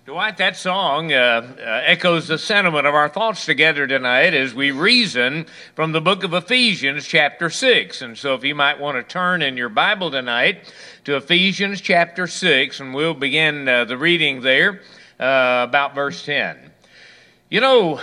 Dwight, that song echoes the sentiment of our thoughts together tonight as we reason from the book of Ephesians chapter 6. And so if you might want to turn in your Bible tonight to Ephesians chapter 6, and we'll begin the reading there about verse 10. You know,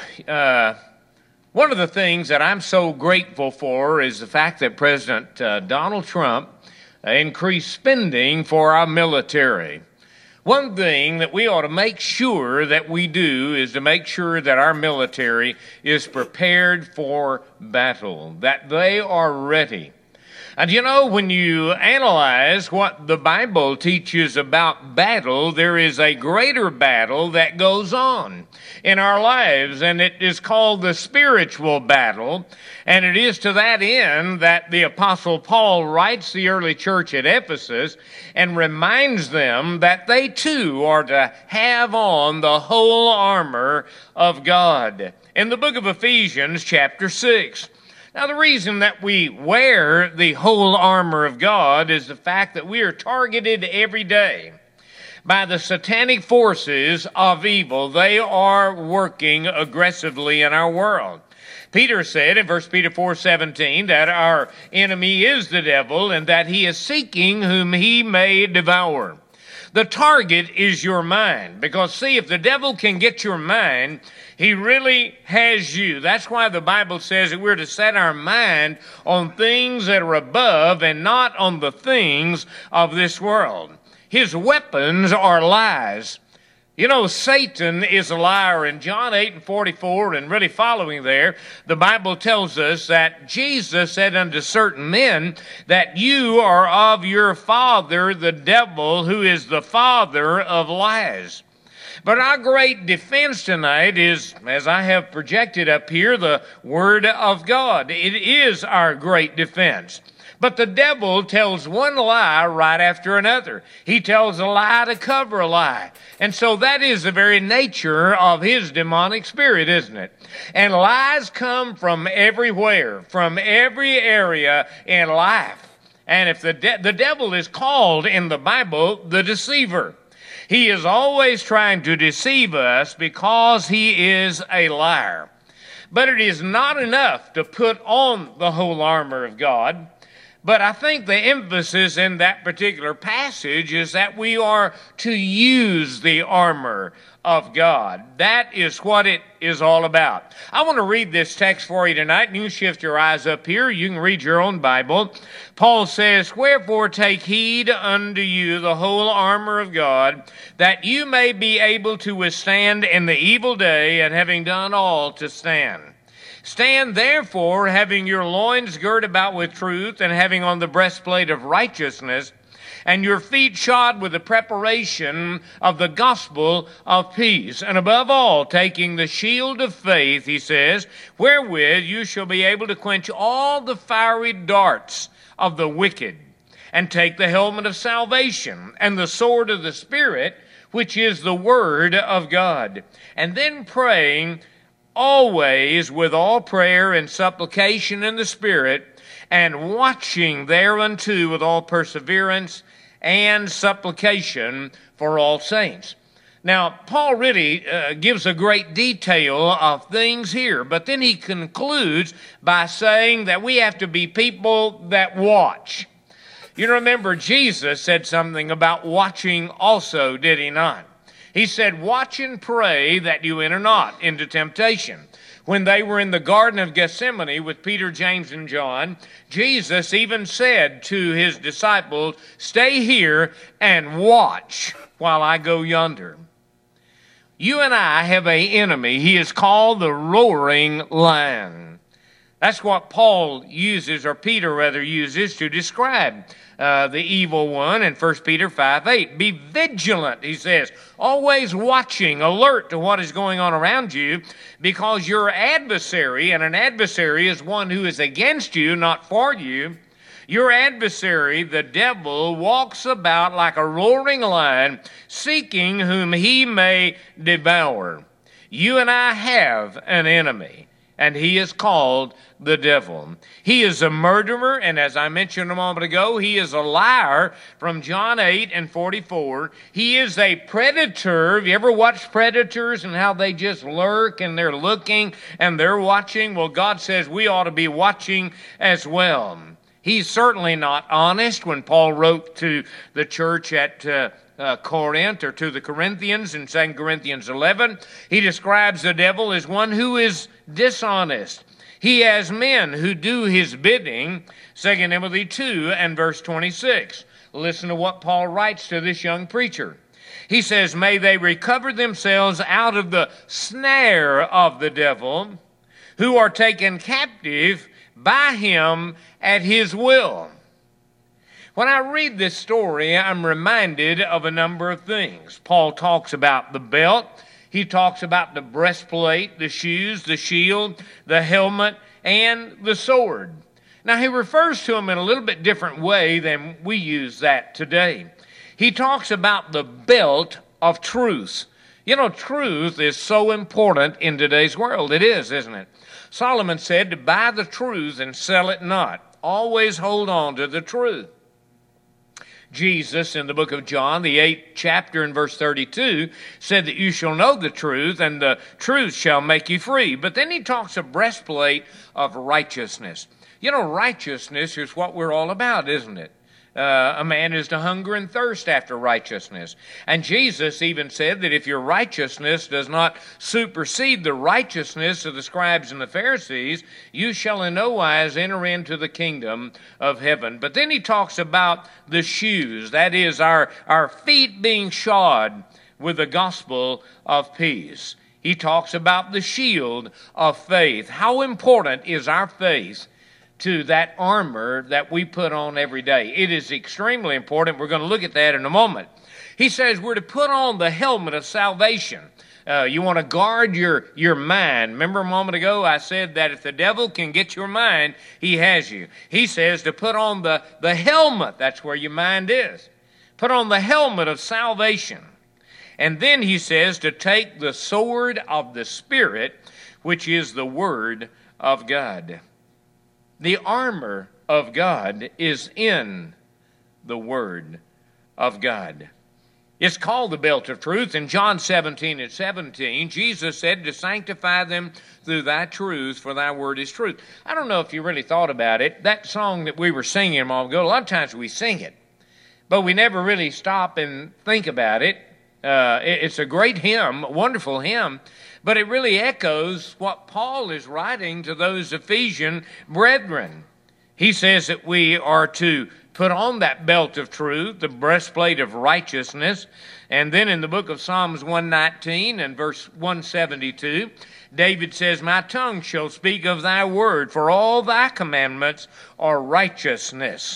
one of the things that I'm so grateful for is the fact that President Donald Trump increased spending for our military. One thing that we ought to make sure that we do is to make sure that our military is prepared for battle, that they are ready. And you know, when you analyze what the Bible teaches about battle, there is a greater battle that goes on in our lives, and it is called the spiritual battle. And it is to that end that the Apostle Paul writes the early church at Ephesus and reminds them that they too are to have on the whole armor of God. In the book of Ephesians chapter 6. Now, the reason that we wear the whole armor of God is the fact that we are targeted every day by the satanic forces of evil. They are working aggressively in our world. Peter said in 1 Peter 4:17 that our enemy is the devil and that he is seeking whom he may devour. The target is your mind, because see, if the devil can get your mind, he really has you. That's why the Bible says that we're to set our mind on things that are above and not on the things of this world. His weapons are lies. You know, Satan is a liar. In John 8:44, and really following there, the Bible tells us that Jesus said unto certain men that you are of your father, the devil, who is the father of lies. But our great defense tonight is, as I have projected up here, the Word of God. It is our great defense. But the devil tells one lie right after another. He tells a lie to cover a lie. And so that is the very nature of his demonic spirit, isn't it? And lies come from everywhere, from every area in life. And if the devil is called in the Bible the deceiver. He is always trying to deceive us because he is a liar. But it is not enough to put on the whole armor of God. But I think the emphasis in that particular passage is that we are to use the armor of God. That is what it is all about. I want to read this text for you tonight, and you can shift your eyes up here. You can read your own Bible. Paul says, "Wherefore take heed unto you the whole armor of God, that you may be able to withstand in the evil day, and having done all to stand. Stand therefore, having your loins girt about with truth, and having on the breastplate of righteousness, and your feet shod with the preparation of the gospel of peace. And above all, taking the shield of faith," he says, "wherewith you shall be able to quench all the fiery darts of the wicked, and take the helmet of salvation, and the sword of the Spirit, which is the word of God. And then praying always with all prayer and supplication in the Spirit, and watching thereunto with all perseverance and supplication for all saints." Now, Paul really gives a great detail of things here, but then he concludes by saying that we have to be people that watch. You remember Jesus said something about watching also, did he not? He said, "Watch and pray that you enter not into temptation." When they were in the Garden of Gethsemane with Peter, James, and John, Jesus even said to his disciples, "Stay here and watch while I go yonder." You and I have an enemy. He is called the roaring lion. That's what Paul uses, or Peter rather uses, to describe the evil one in 1 Peter 5:8. Be vigilant, he says, always watching, alert to what is going on around you, because your adversary, and an adversary is one who is against you, not for you, your adversary, the devil, walks about like a roaring lion, seeking whom he may devour. You and I have an enemy. and he is called the devil. He is a murderer, and as I mentioned a moment ago, he is a liar from John 8:44. He is a predator. Have you ever watched predators and how they just lurk and they're looking and they're watching? Well, God says we ought to be watching as well. He's certainly not honest. When Paul wrote to the church at Corinth, or to the Corinthians in 2 Corinthians 11, he describes the devil as one who is dishonest. He has men who do his bidding, 2 Timothy 2 and verse 26. Listen to what Paul writes to this young preacher. He says, may they recover themselves out of the snare of the devil, who are taken captive by him at his will. When I read this story, I'm reminded of a number of things. Paul talks about the belt. He talks about the breastplate, the shoes, the shield, the helmet, and the sword. Now, he refers to them in a little bit different way than we use that today. He talks about the belt of truth. You know, truth is so important in today's world. It is, isn't it? Solomon said to buy the truth and sell it not. Always hold on to the truth. Jesus, in the book of John, the 8th chapter and verse 32, said that you shall know the truth, and the truth shall make you free. But then he talks a breastplate of righteousness. You know, righteousness is what we're all about, isn't it? A man is to hunger and thirst after righteousness. And Jesus even said that if your righteousness does not supersede the righteousness of the scribes and the Pharisees, you shall in no wise enter into the kingdom of heaven. But then he talks about the shoes, that is, our feet being shod with the gospel of peace. He talks about the shield of faith. How important is our faith to that armor that we put on every day? It is extremely important. We're going to look at that in a moment. He says we're to put on the helmet of salvation. You want to guard your mind. Remember a moment ago I said that if the devil can get your mind, he has you. He says to put on the helmet. That's where your mind is. Put on the helmet of salvation. And then he says to take the sword of the Spirit, which is the Word of God. The armor of God is in the Word of God. It's called the belt of truth. In John 17:17, Jesus said to sanctify them through thy truth, for thy word is truth. I don't know if you really thought about it. That song that we were singing a moment ago, a lot of times we sing it, but we never really stop and think about it. It's a great hymn, a wonderful hymn, but it really echoes what Paul is writing to those Ephesian brethren. He says that we are to put on that belt of truth, the breastplate of righteousness. And then in the book of Psalms 119 and verse 172, David says, my tongue shall speak of thy word, for all thy commandments are righteousness.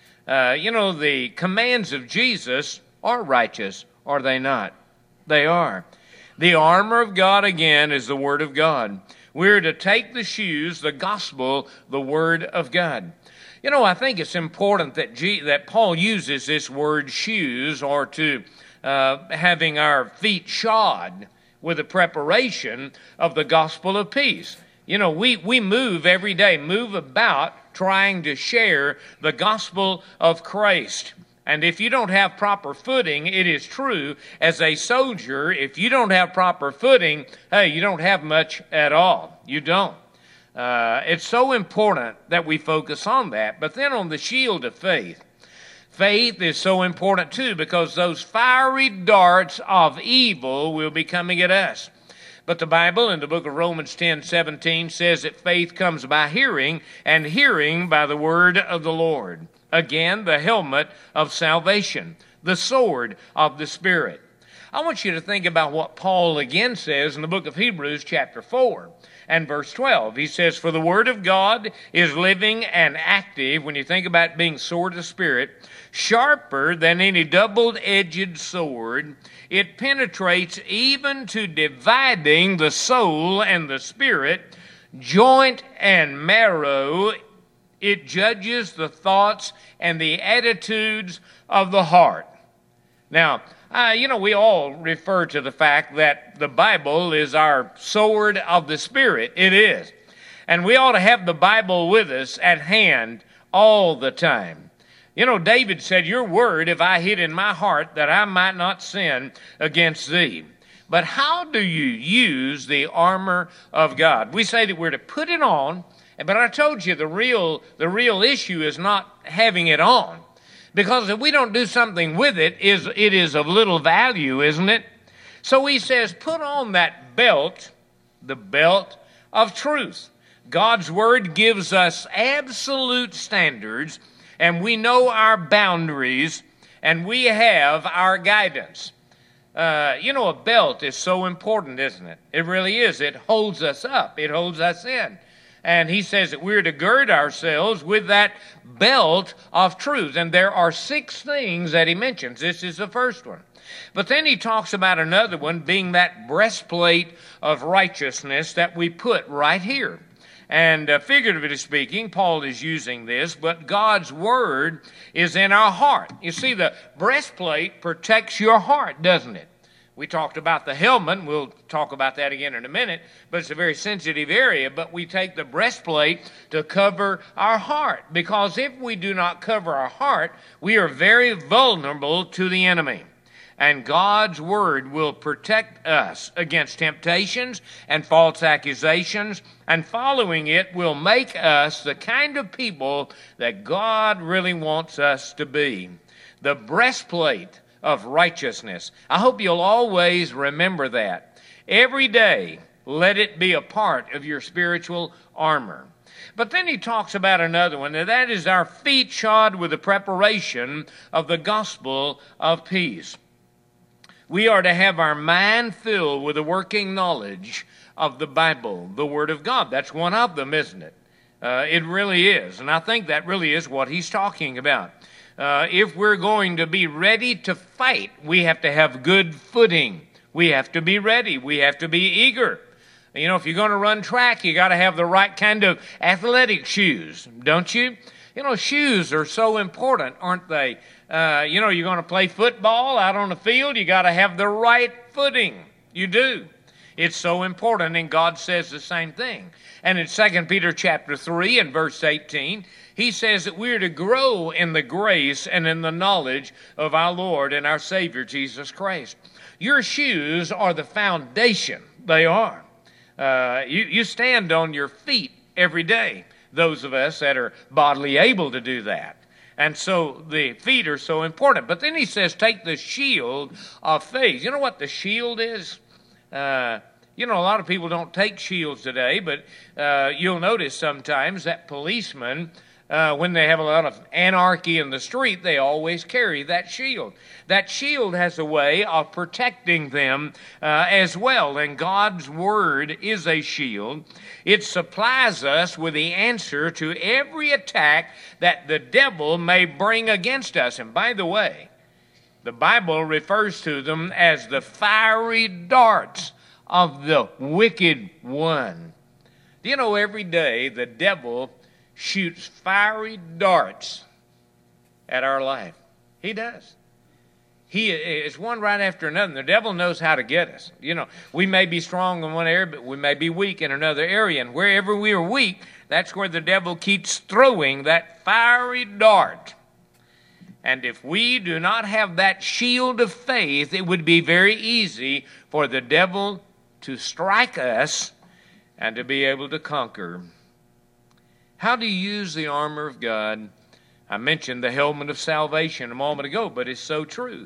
The commands of Jesus are righteous, are they not? They are. The armor of God, again, is the Word of God. We're to take the shoes, the gospel, the Word of God. You know, I think it's important that Paul uses this word shoes, or to having our feet shod with the preparation of the gospel of peace. You know, we move every day, move about trying to share the gospel of Christ. And if you don't have proper footing, it is true, as a soldier, if you don't have proper footing, hey, you don't have much at all. You don't. It's so important that we focus on that. But then on the shield of faith. Faith is so important too, because those fiery darts of evil will be coming at us. But the Bible in the book of Romans 10:17 says that faith comes by hearing, and hearing by the word of the Lord. Again, the helmet of salvation, the sword of the Spirit. I want you to think about what Paul again says in the book of Hebrews chapter 4 and verse 12. He says, for the word of God is living and active, when you think about being sword of the Spirit, sharper than any double-edged sword. It penetrates even to dividing the soul and the spirit, joint and marrow. It judges the thoughts and the attitudes of the heart. Now, we all refer to the fact that the Bible is our sword of the Spirit. It is. And we ought to have the Bible with us at hand all the time. You know, David said, your word have I hid in my heart that I might not sin against thee. But how do you use the armor of God? We say that we're to put it on, but I told you the real issue is not having it on. Because if we don't do something with it, it is of little value, isn't it? So he says, put on that belt, the belt of truth. God's word gives us absolute standards, and we know our boundaries, and we have our guidance. You know, a belt is so important, isn't it? It really is. It holds us up. It holds us in. And he says that we're to gird ourselves with that belt of truth. And there are 6 things that he mentions. This is the first one. But then he talks about another one being that breastplate of righteousness that we put right here. And figuratively speaking, Paul is using this, but God's word is in our heart. You see, the breastplate protects your heart, doesn't it? We talked about the helmet, and we'll talk about that again in a minute, but it's a very sensitive area. But we take the breastplate to cover our heart, because if we do not cover our heart, we are very vulnerable to the enemy. And God's word will protect us against temptations and false accusations, and following it will make us the kind of people that God really wants us to be. The breastplate of righteousness. I hope you'll always remember that. Every day, let it be a part of your spiritual armor. But then he talks about another one, and that is our feet shod with the preparation of the gospel of peace. We are to have our mind filled with a working knowledge of the Bible, the Word of God. That's one of them, isn't it? It really is. And I think that really is what he's talking about. If we're going to be ready to fight, we have to have good footing. We have to be ready. We have to be eager. You know, if you're going to run track, you got to have the right kind of athletic shoes, don't you? You know, shoes are so important, aren't they? You know, you're going to play football out on the field, you got to have the right footing. You do. It's so important, and God says the same thing. And in 2 Peter chapter 3 and verse 18, he says that we're to grow in the grace and in the knowledge of our Lord and our Savior, Jesus Christ. Your shoes are the foundation. They are. You stand on your feet every day, those of us that are bodily able to do that. And so the feet are so important. But then he says, take the shield of faith. You know what the shield is? You know, a lot of people don't take shields today, but you'll notice sometimes that policemen, when they have a lot of anarchy in the street, they always carry that shield. That shield has a way of protecting them as well, and God's word is a shield. It supplies us with the answer to every attack that the devil may bring against us. And by the way, the Bible refers to them as the fiery darts of the wicked one. Do you know every day the devil shoots fiery darts at our life? He does. He is one right after another. The devil knows how to get us. You know, we may be strong in one area, but we may be weak in another area. And wherever we are weak, that's where the devil keeps throwing that fiery dart. And if we do not have that shield of faith, it would be very easy for the devil to strike us and to be able to conquer. How do you use the armor of God? I mentioned the helmet of salvation a moment ago, but it's so true.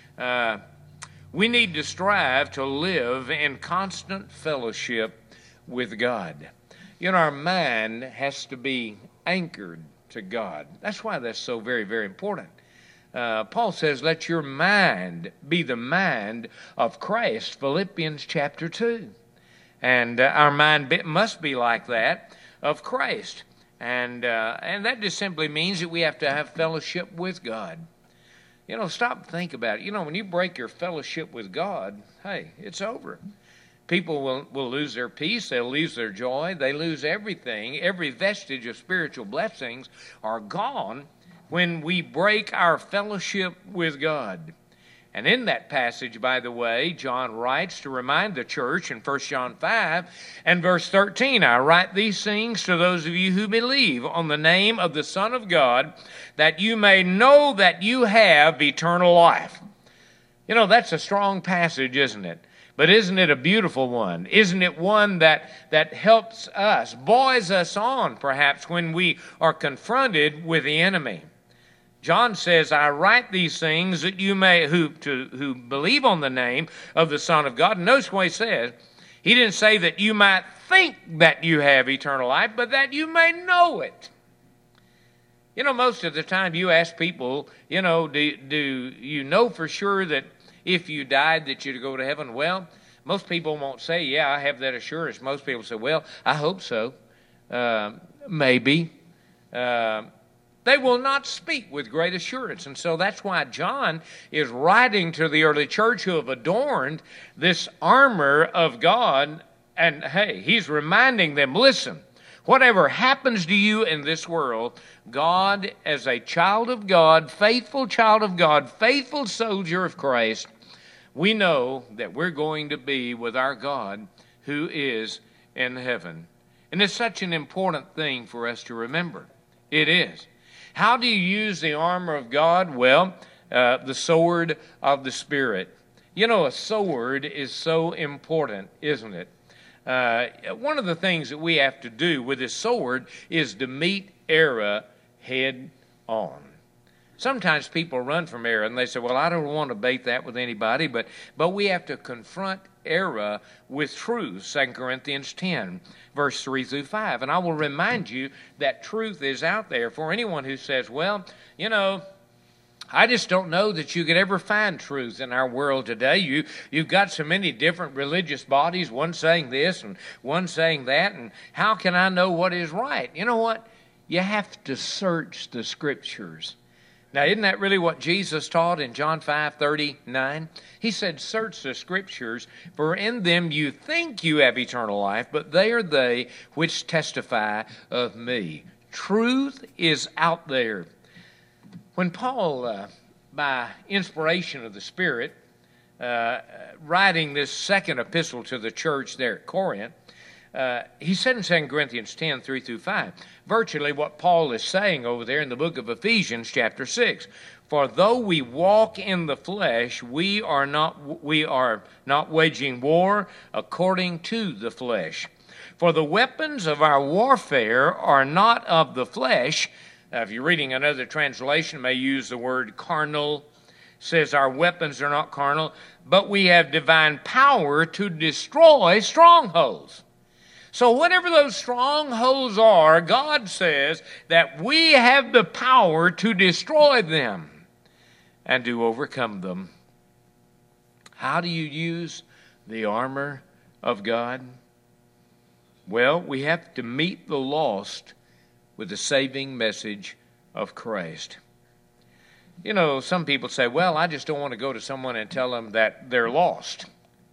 We need to strive to live in constant fellowship with God. You know, our mind has to be anchored to God. That's why that's so very, very important. Paul says, let your mind be the mind of Christ, Philippians chapter 2. And our mind must be like that of Christ. And that just simply means that we have to have fellowship with God. You know, stop and think about it. You know, when you break your fellowship with God, hey, it's over. People will lose their peace. They'll lose their joy. They lose everything. Every vestige of spiritual blessings are gone when we break our fellowship with God. And in that passage, by the way, John writes to remind the church in 1 John 5 and verse 13, I write these things to those of you who believe on the name of the Son of God, that you may know that you have eternal life. You know, that's a strong passage, isn't it? But isn't it a beautiful one? Isn't it one that helps us, buoys us on, perhaps, when we are confronted with the enemy? John says, I write these things that you may, who believe on the name of the Son of God. And notice what he says. He didn't say that you might think that you have eternal life, but that you may know it. You know, most of the time you ask people, you know, do you know for sure that if you died that you'd go to heaven? Well, most people won't say, yeah, I have that assurance. Most people say, well, I hope so. Maybe. They will not speak with great assurance. And so that's why John is writing to the early church who have adorned this armor of God. And hey, he's reminding them, listen, whatever happens to you in this world, God, as a child of God, faithful soldier of Christ, we know that we're going to be with our God who is in heaven. And it's such an important thing for us to remember. It is. How do you use the armor of God? Well, the sword of the Spirit. You know, a sword is so important, isn't it? One of the things that we have to do with this sword is to meet error head on. Sometimes people run from error and they say, well, I don't want to debate that with anybody, but we have to confront error with truth. 2 Corinthians 10, verse 3 through 5. And I will remind you that truth is out there for anyone who says, well, you know, I just don't know that you could ever find truth in our world today. You've got so many different religious bodies, one saying this and one saying that, and how can I know what is right? You know what? You have to search the Scriptures. Now, isn't that really what Jesus taught in John 5:39? He said, search the Scriptures, for in them you think you have eternal life, but they are they which testify of me. Truth is out there. When Paul, by inspiration of the Spirit, writing this second epistle to the church there at Corinth, he said in 2 Corinthians 10, 3 through 5, virtually what Paul is saying over there in the book of Ephesians chapter 6. For though we walk in the flesh, we are not waging war according to the flesh. For the weapons of our warfare are not of the flesh. If you're reading another translation, it may use the word carnal. Says our weapons are not carnal, but we have divine power to destroy strongholds. So whatever those strongholds are, God says that we have the power to destroy them and to overcome them. How do you use the armor of God? Well, we have to meet the lost with the saving message of Christ. You know, some people say, well, I just don't want to go to someone and tell them that they're lost.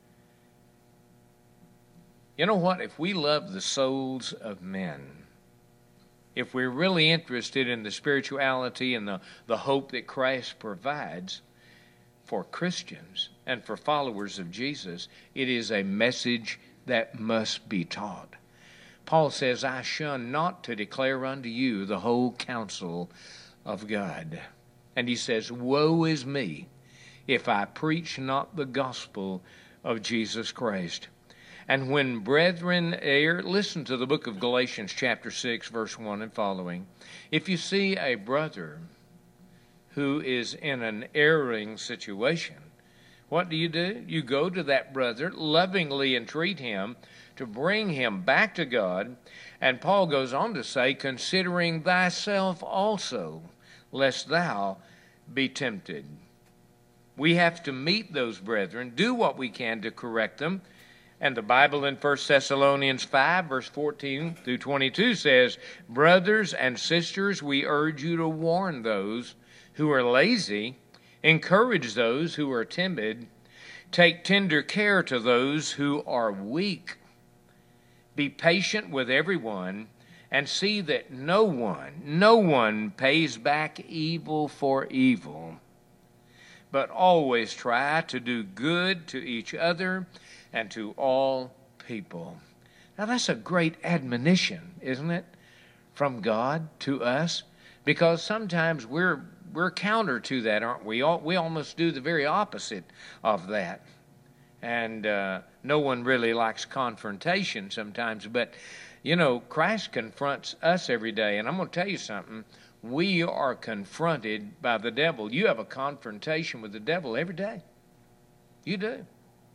You know what? If we love the souls of men, if we're really interested in the spirituality and the hope that Christ provides for Christians and for followers of Jesus, it is a message that must be taught. Paul says, I shun not to declare unto you the whole counsel of God. And he says, woe is me if I preach not the gospel of Jesus Christ. And when brethren err, listen to the book of Galatians chapter 6, verse 1 and following. If you see a brother who is in an erring situation, what do? You go to that brother, lovingly entreat him to bring him back to God. And Paul goes on to say, considering thyself also, lest thou be tempted. We have to meet those brethren, do what we can to correct them. And the Bible in 1 Thessalonians 5, verse 14 through 22 says, brothers and sisters, we urge you to warn those who are lazy, encourage those who are timid, take tender care to those who are weak. Be patient with everyone, and see that no one pays back evil for evil, but always try to do good to each other and to all people. Now that's a great admonition, isn't it? From God to us, because sometimes we're counter to that, aren't we? We almost do the very opposite of that. And no one really likes confrontation sometimes, but you know, Christ confronts us every day. And I'm going to tell you something. We are confronted by the devil. You have a confrontation with the devil every day. You do.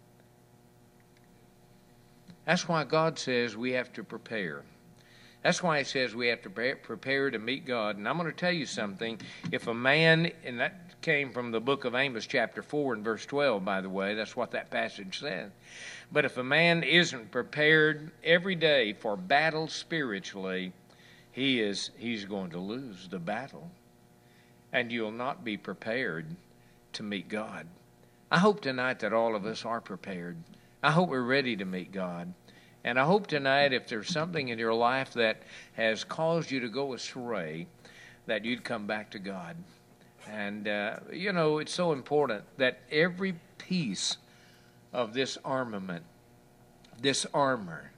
That's why God says we have to prepare. That's why He says we have to prepare to meet God. And I'm going to tell you something. If a man, and that came from the book of Amos chapter 4 and verse 12, by the way. That's what that passage said. But if a man isn't prepared every day for battle spiritually, he's going to lose the battle. And you'll not be prepared to meet God. I hope tonight that all of us are prepared. I hope we're ready to meet God. And I hope tonight, if there's something in your life that has caused you to go astray, that you'd come back to God. And, you know, it's so important that every piece of this armament, this armor,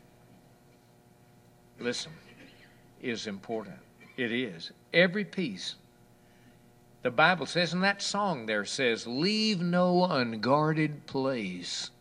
listen, is important. It is. Every piece. The Bible says, in that song there says, leave no unguarded place.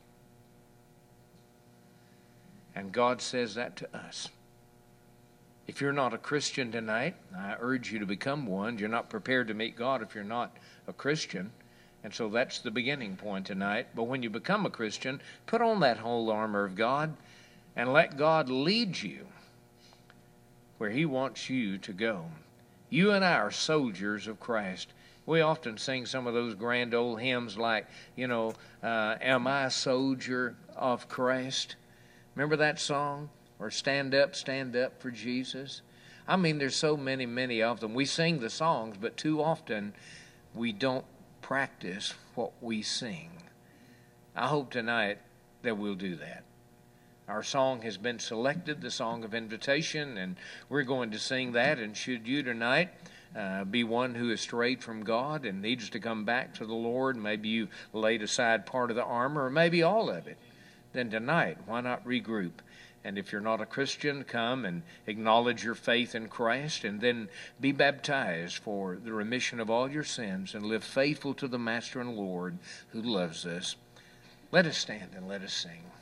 And God says that to us. If you're not a Christian tonight, I urge you to become one. You're not prepared to meet God if you're not a Christian. And so that's the beginning point tonight. But when you become a Christian, put on that whole armor of God and let God lead you where He wants you to go. You and I are soldiers of Christ. We often sing some of those grand old hymns like, you know, am I a soldier of Christ? Remember that song? Or stand up for Jesus. I mean, there's so many of them. We sing the songs, but too often we don't practice what we sing. I hope tonight that we'll do that. Our song has been selected, the song of invitation, and we're going to sing that. And should you tonight be one who is strayed from God and needs to come back to the Lord, maybe you laid aside part of the armor or maybe all of it, then tonight, why not regroup? And if you're not a Christian, come and acknowledge your faith in Christ and then be baptized for the remission of all your sins and live faithful to the Master and Lord who loves us. Let us stand and let us sing.